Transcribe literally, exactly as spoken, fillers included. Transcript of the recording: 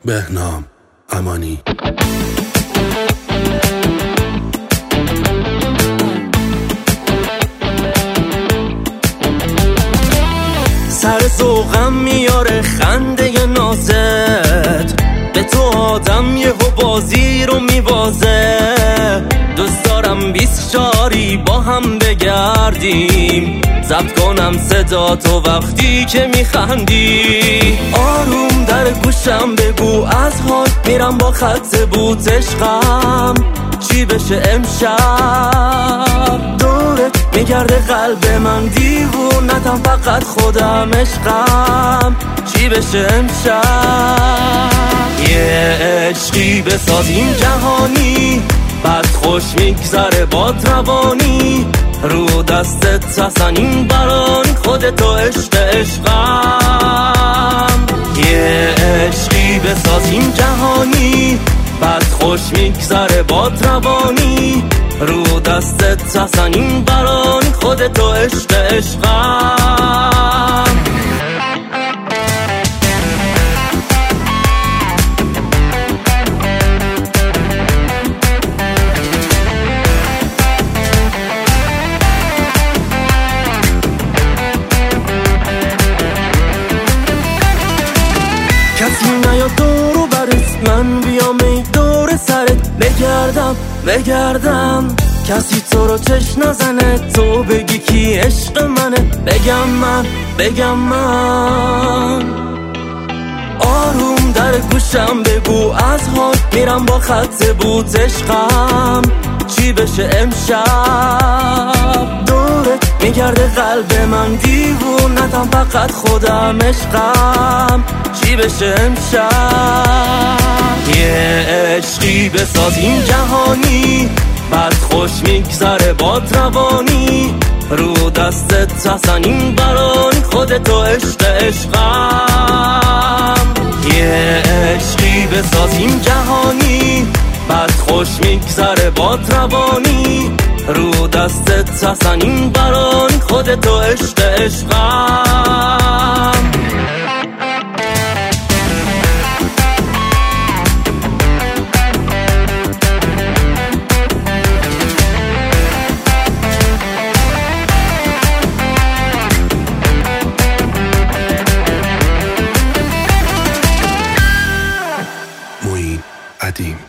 بهنام امانی. سر ذوقم میاره خنده نازت، به تو آدم یهو بازی رو میوازه. دوست دارم بیست شاری با هم بگردیم، ضبط کنم صدا تو وقتی که میخندی. آروم در گوشم بگو از حال میرم با خط بوت عشقم، چی بشه امشب؟ دورت میگرده قلب من دیوونتم، فقط خودم عشقم، چی بشه امشب؟ یه عشقی بسازیم جهانی، بعد خوش میگذره با روانی. رو دستت حسنین بران خودتو عشق عشقم. یه عشقی بسازیم جهانی، بعد خوش میگذره با روانی. رو دستت حسنین بران خودتو عشق عشقم. کسی نیا دورو برست، من بیام ای دور سرت بگردم بگردم. کسی تو رو چش نزنه، تو بگی کی عشق منه، بگم من بگم من. آروم در گوشم بگو از حال میرم با خط بوت عشقم، چی بشه امشب؟ دورت میگرده قلب من دیوونتم، فقط خودم عشقم، چی بشه امشب؟ یه عشقی بسازیم جهانی، بعد خوش میگذره با روانی. رو دستت حسنین بران خودتو عشق عشقم. یه عشقی بسازیم جهانی، بعد خوش میگذره با روانی. رو دستت حسنین بران خودتو عشق عشقم. معین ادیم.